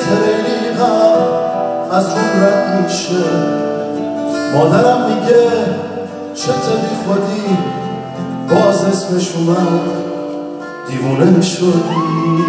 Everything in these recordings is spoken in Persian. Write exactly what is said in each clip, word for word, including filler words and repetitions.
خیلی غم از روم رد میشه. مادرم میگه چته بی خودی، باز اسمش اومد دیوونه شدی.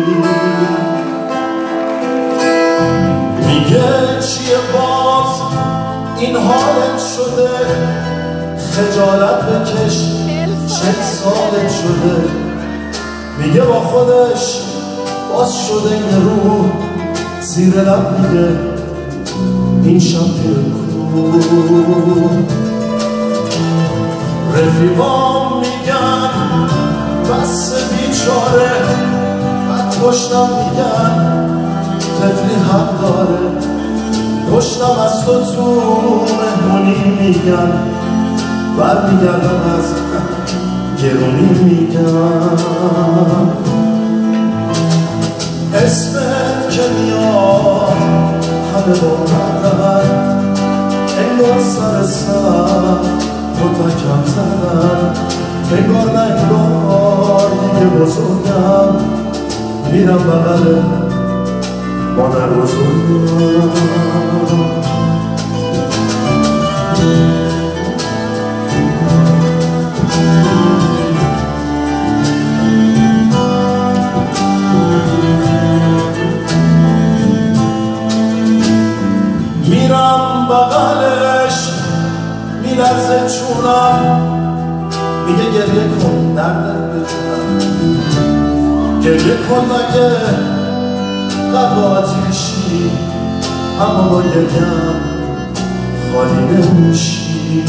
میگه چیه باز این حالت شده، خجالت بکش چند سالت شده. میگه با خودش باز شده این رو، زیر لب میگه این شب کو. رفیقام میگن بس بیچاره، بعد پشتم میگن طفلی حق داره. پشتم از تو تو مهمونی میگن، برمیگردم از گرونی میگن. اسمت که میاد همه با مردن، انگار سر سر متکم زدن. انگار نه انگار دیگه بزرگم، میرم بغل مادر بزرگم. میرم بغلش میلرزه چونم، میگه گریه کن دردت بجونم. گریه کن مگه قلب آتیشی، اما با گریم خالی نمیشی.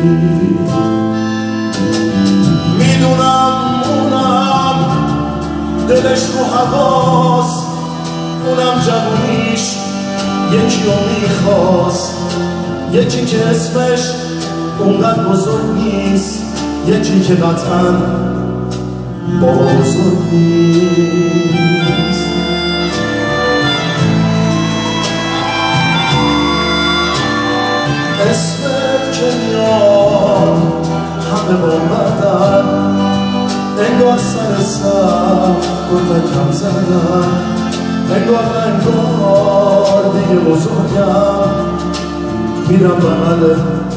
میدونم اونم دلش رو هواست، اونم جوونیش یکی رو میخواست. یکی که اسمش اونقدر بزرگ نیست، یکی که قطعا بابا بزرگ نیست. اسمت که میاد همه با مردن، انگار سر سر گرفکم زدن. انگار انگار دیگه بزرگم، میرم بغل